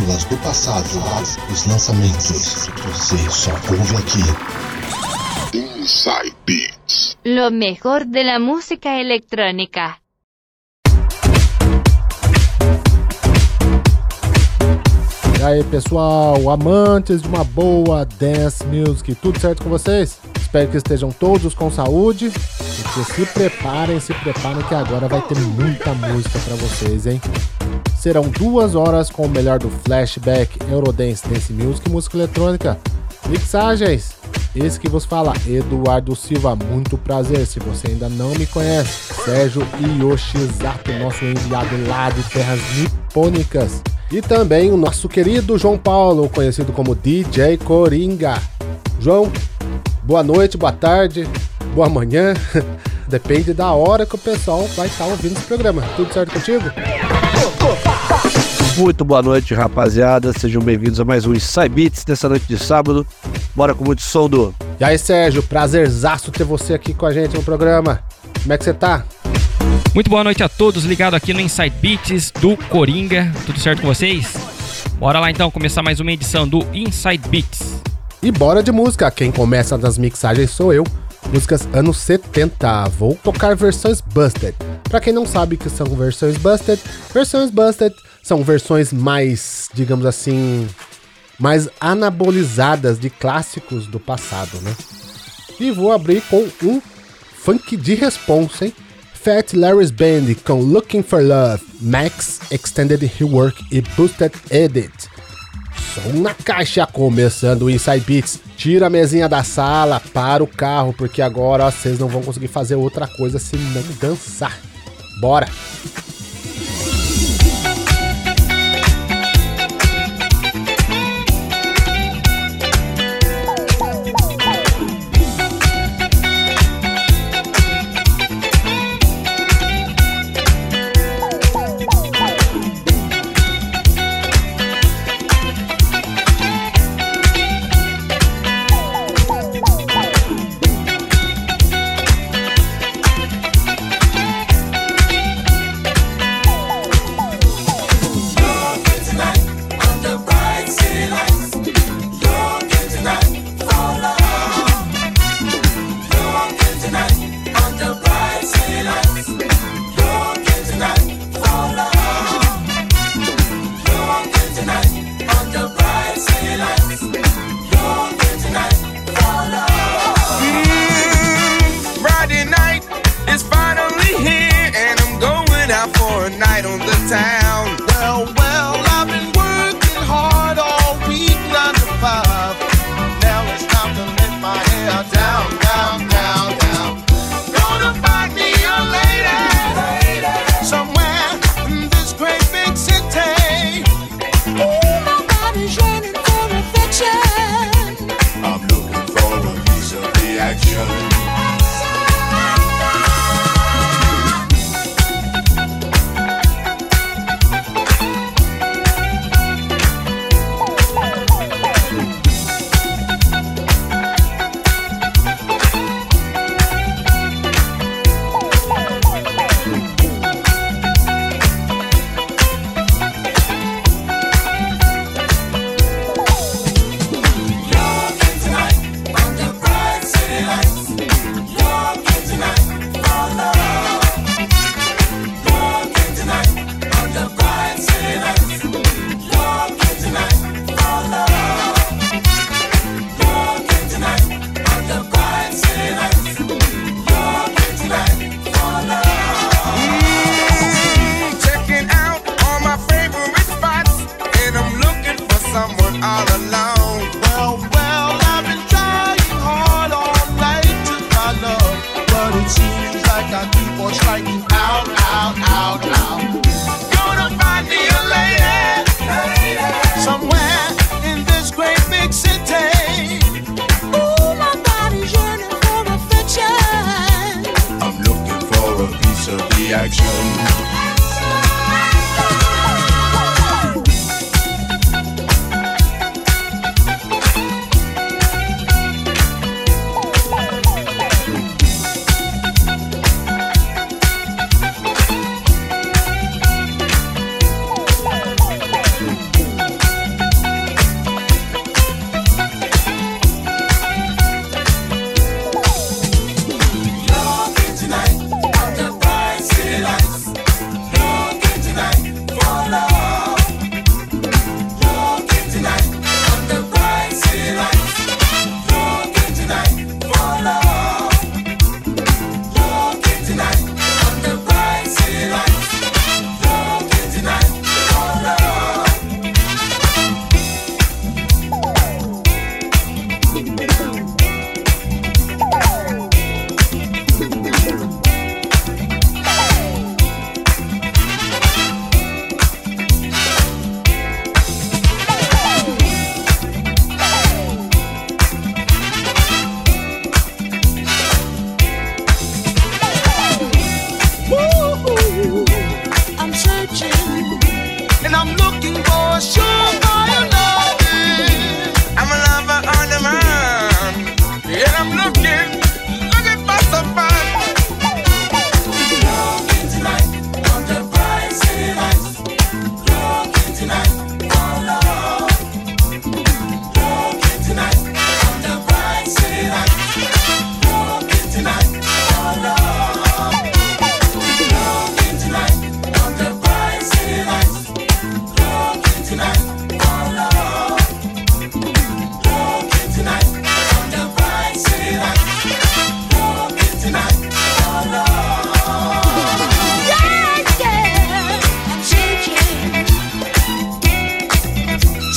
pérolas do passado, os lançamentos, você só ouve aqui. Inside Beats. Lo mejor de la música electrónica. E aí pessoal, amantes de uma boa dance music, tudo certo com vocês? Espero que estejam todos com saúde e que se preparem que agora vai ter muita música pra vocês, hein? Serão 2 horas com o melhor do flashback, Eurodance, dance music e música eletrônica. Mixagens, esse que vos fala, Eduardo Silva, muito prazer. Se você ainda não me conhece, Sérgio Yoshizato, nosso enviado lá de terras nipônicas. E também o nosso querido João Paulo, conhecido como DJ Coringa. João, boa noite, boa tarde, boa manhã, depende da hora que o pessoal vai estar ouvindo esse programa. Tudo certo contigo? Muito boa noite, rapaziada, sejam bem-vindos a mais um Inside Beats dessa noite de sábado. Bora com muito som do... E aí, Sérgio, prazerzaço ter você aqui com a gente no programa. Como é que você tá? Muito boa noite a todos, ligado aqui no Inside Beats do Coringa. Tudo certo com vocês? Bora lá então começar mais uma edição do Inside Beats. E bora de música, quem começa nas mixagens sou eu. Músicas anos 70, vou tocar versões Busted. Pra quem não sabe o que são versões Busted são versões mais, digamos assim, mais anabolizadas de clássicos do passado, né? E vou abrir com um funk de responsa, hein? Fat Larry's Band com Looking for Love, Max Extended Rework e Boosted Edit. Som na caixa, começando o Inside Beats. Tira a mesinha da sala, para o carro, porque agora vocês não vão conseguir fazer outra coisa senão dançar. Bora!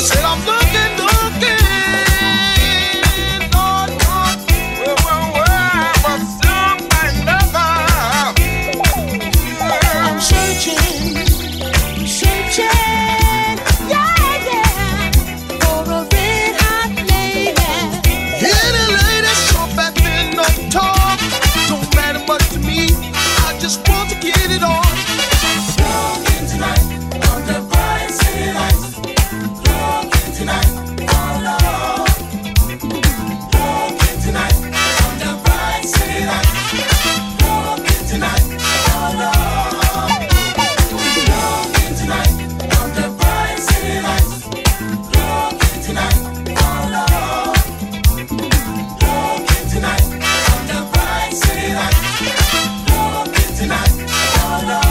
Said I'm looking, Lord, where for somebody lover. I'm searching, yeah, for a red hot lady. Any lady short, fat, thin, or tall, don't matter much to me. I just want to get it on. Looking tonight under bright city lights. Looking tonight, oh Lord. Looking tonight under bright city lights. Looking tonight, oh Lord. Looking tonight under bright city lights. Looking tonight, oh Lord. Looking tonight under bright city lights. Looking tonight, oh Lord.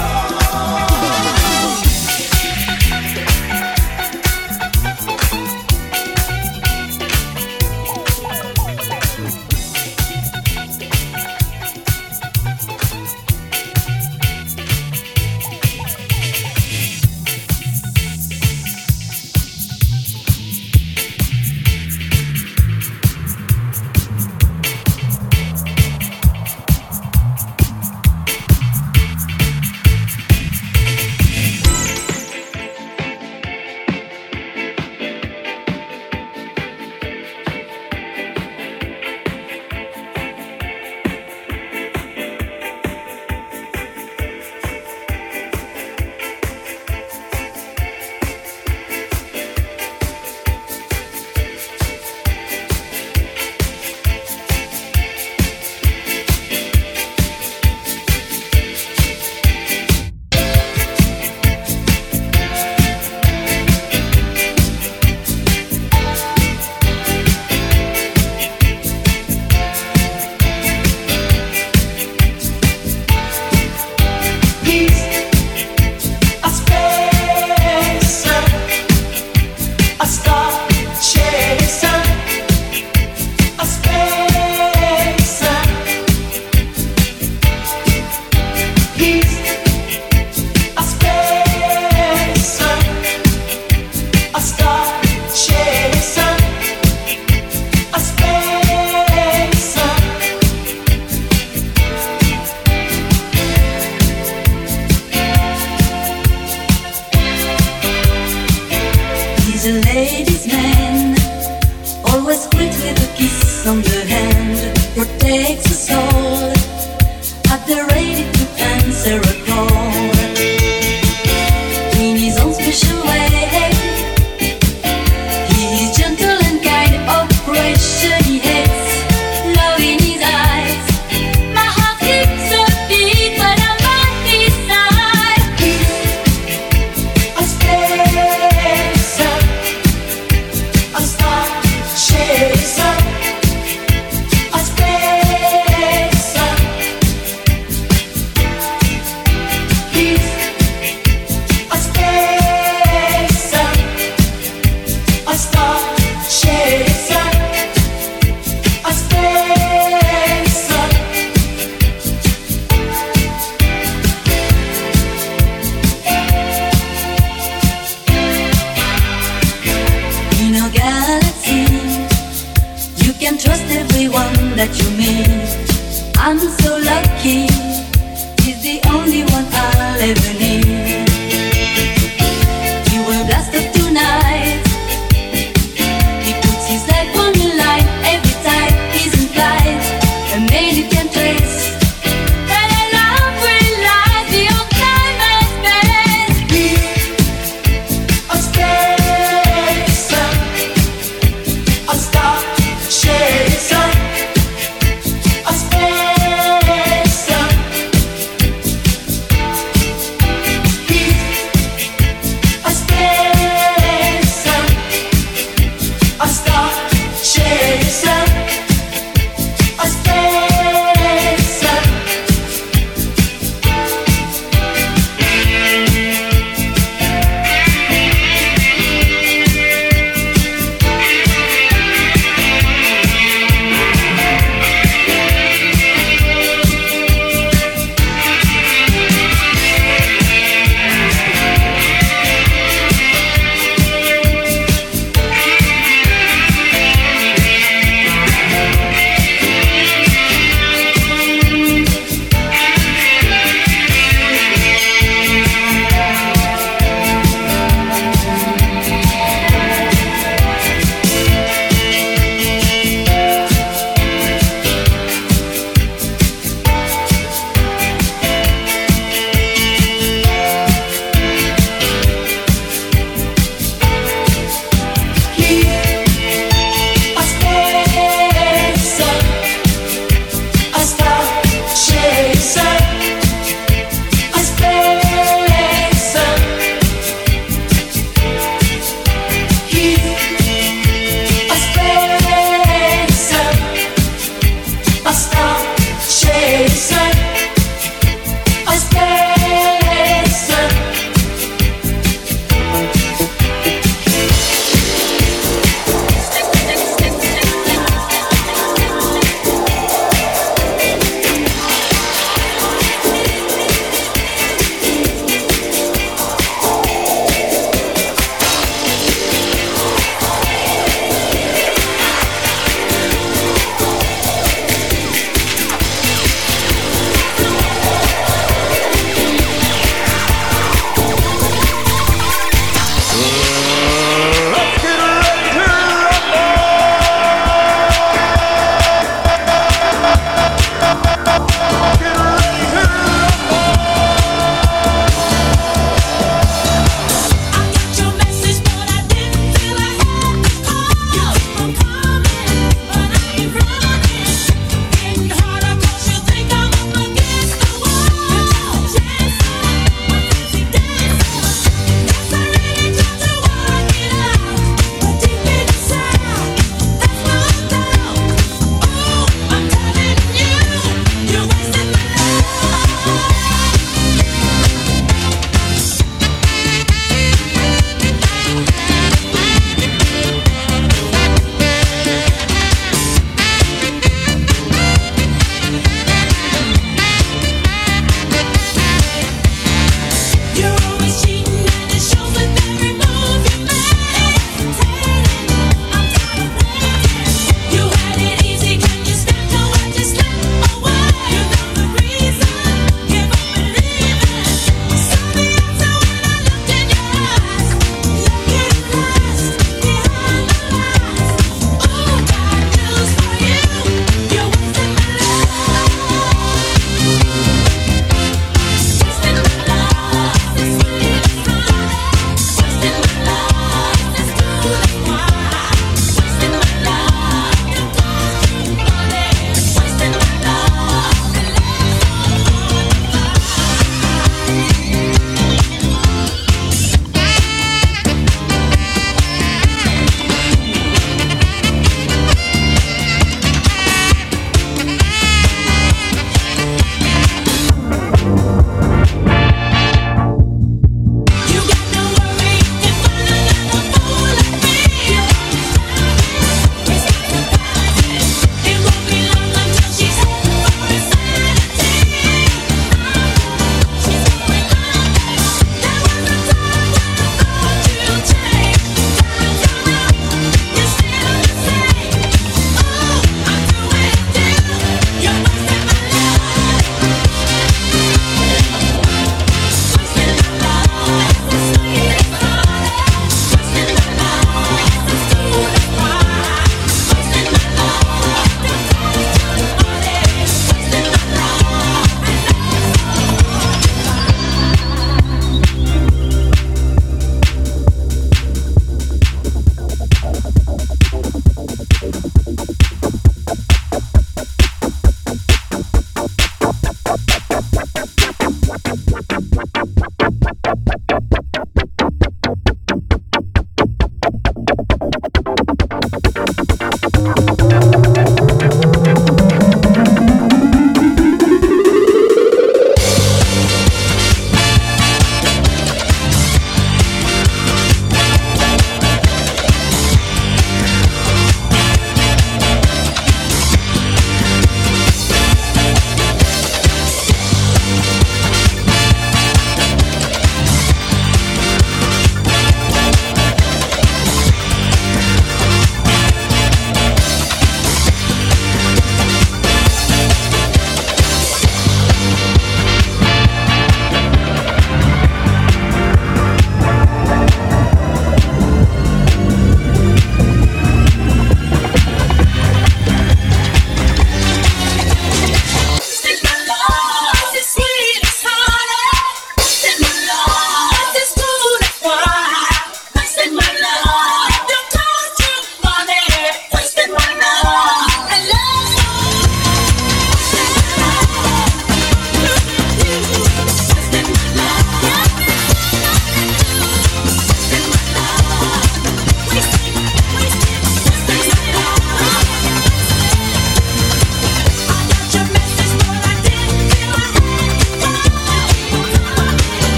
He's a ladies' man, always quick with a kiss on the hand, protects us all, at the ready to answer a call. In his own special way, he is gentle and kind, operation he hates, love in his eyes. My heart keeps a beat when I'm by his side. He's a spacer, a star chaser, a spacer. He's a spacer, a star chaser, a spacer. In a galaxy, you can trust everyone that you meet. I'm so lucky, he's the only one I'll ever need. He will blast up tonight, he puts his life on the line every time he's in flight. A man you can trace, that I love will last beyond time and space. He's a spacer, a star chaser,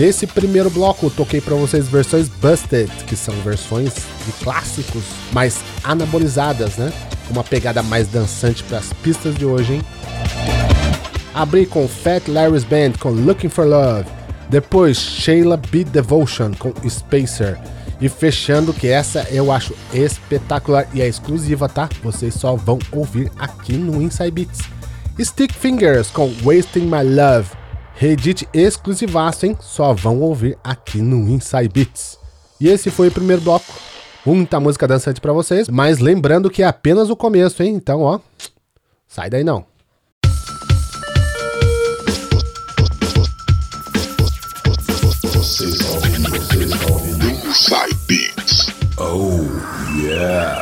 Nesse primeiro bloco, eu toquei pra vocês versões Busted, que são versões de clássicos mais anabolizadas, né? Uma pegada mais dançante pras pistas de hoje, hein? Abri com Fat Larry's Band com Looking for Love. Depois, Sheila B. Devotion com Spacer. E fechando, que essa eu acho espetacular e é exclusiva, tá? Vocês só vão ouvir aqui no Inside Beats. Stick Fingers com Wasting My Love. Reedit exclusivaço, hein? Só vão ouvir aqui no Inside Beats. E esse foi o primeiro bloco. Muita música dançante pra vocês, mas lembrando que é apenas o começo, hein? Então, ó, sai daí não. Você está ouvindo Inside Beats. Oh, yeah.